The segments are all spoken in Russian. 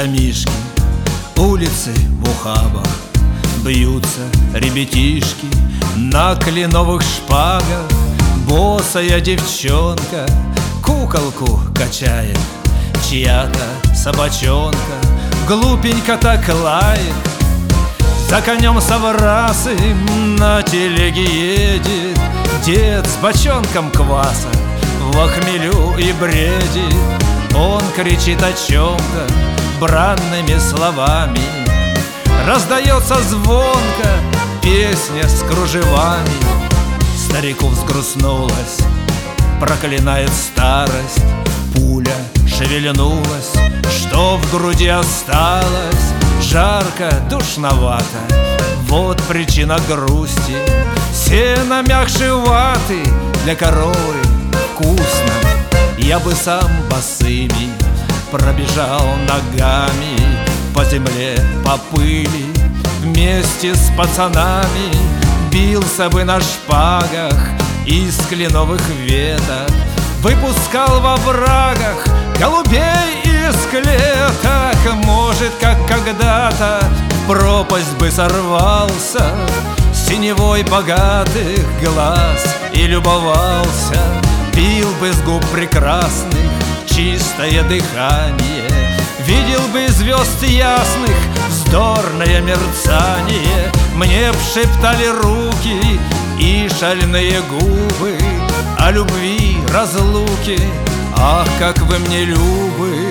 домишки, улицы в ухабах, бьются ребятишки на кленовых шпагах. Босая девчонка куколку качает, чья-то собачонка глупенько так лает. За конем соврасым на телеге едет дед с бочонком кваса во хмелю и бредит. Он кричит о чем-то бранными словами, раздается звонко песня с кружевами. Старику взгрустнулась, проклинает старость. Пуля шевельнулась, что в груди осталось. Жарко, душновато, вот причина грусти. Сено мягче ваты, для коровы вкусно. Я бы сам босыми пробежал ногами по земле, по пыли, вместе с пацанами. Бился бы на шпагах из кленовых веток, выпускал во врагах голубей из клеток. Может, как когда-то в пропасть бы сорвался синевой богатых глаз и любовался. Пил бы с губ прекрасных чистое дыхание, видел бы звезд ясных вздорное мерцание. Мне б шептали руки и шальные губы о любви, разлуке. Ах, как вы мне любы!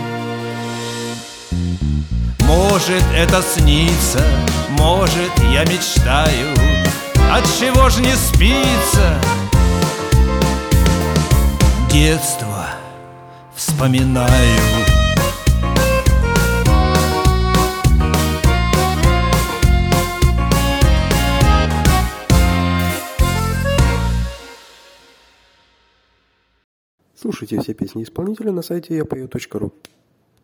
Может, это снится, может, я мечтаю. Отчего ж не спится? Детство вспоминаю. Слушайте все песни исполнителя на сайте yapою.ru.